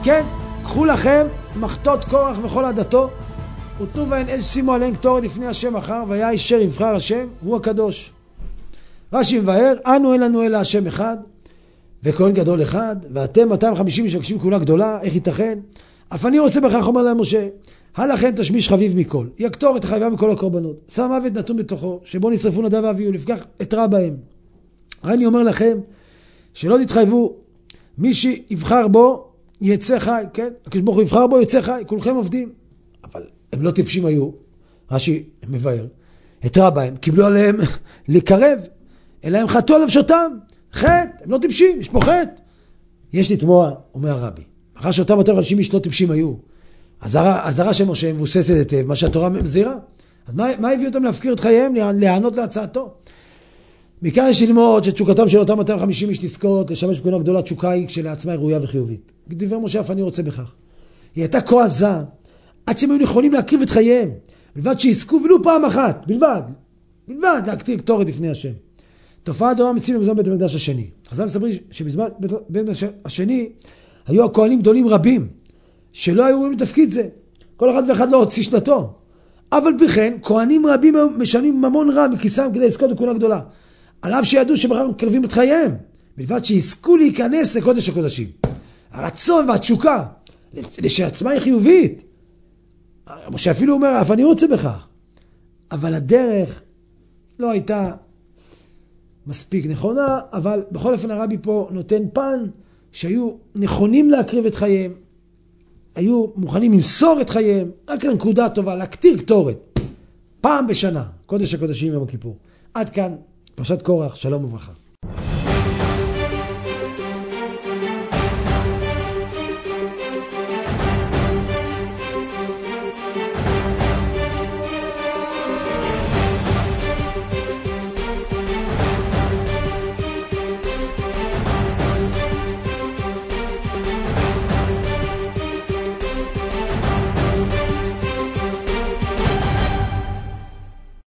כן, קחו לכם מחתות קורח וכל עדתו, ותנו בהן אש שימו עליהן קטורת לפני השם אחר, והיה אשר יבחר השם, הוא הקדוש. רש"י מבאר, אנו אין לנו אלא השם אחד, וכהן גדול אחד, ואתם 250 משבקשים כהונה גדולה, איך ייתכן? אף אני רוצה בכך, אומר להם משה, הלכם תשמיש חביב מכל, יקטור את החייבה מכל הקורבנות, שם מוות נתון בתוכו, שבו נשרפו נדב ואביהו, לפקח אתרע בהם. אני אומר לכם, שלא תתחייבו, מי שיבחר בו, יצא חי, כן? הקדוש ברוך הוא יבחר בו, יצא חי, כולכם עובדים. אבל הם לא טיפשים היו, רש"י מבאר, אתרע בהם, קיבלו עליהם לקרב, אלא הם חטאו על נפשותם, חטא, הם לא טיפשים, יש פה חטא. יש לתמוה, אומר הרבי, אחר שאותם 250 איש לא טיפשים היו, הזרה של משה מבוססת היטב, מה שהתורה מזהירה, אז מה הביא אותם להפקיר את חייהם, להיענות להצעתו? מכאן יש ללמוד שתשוקתם של אותם 250 איש תזכות, לשמש בכהונה גדולה, תשוקה היא כשלעצמה היא ראויה וחיובית. דבר משה, אף אני רוצה בכך. היא הייתה כה עזה, עד שהם היו נכונים להקריב את חייהם, בלבד שיזכו ולו פעם אחת, בלבד להקטיר קטורת לפני השם. תופעה דומה מציבים בזמן בית המקדש השני. חז"ל מספרים שבזמן בית המקדש השני היו הכהנים גדולים רבים, שלא היו רואים לתפקיד זה. כל אחד ואחד לא הוציא שנתו. אבל בכן, כהנים רבים משלמים ממון רב מכיסם כדי לזכות בכהונה גדולה. על אף שידעו שבכך מקרבים את חייהם, בלבד שיזכו להיכנס לקודש הקודשים. הרצון והתשוקה, לשעצמה היא חיובית. משה אפילו אומר, אף אני רוצה בכך. אבל הדרך לא הייתה מספיק נכונה, אבל בכל אופן הרבי פה נותן פן שהיו נכונים להקריב את חייהם, היו מוכנים למסור את חייהם, רק לנקודה טובה, להקטיר קטורת, פעם בשנה, קודש הקודשים יום הכיפור. עד כאן, פרשת קורח, שלום וברכה.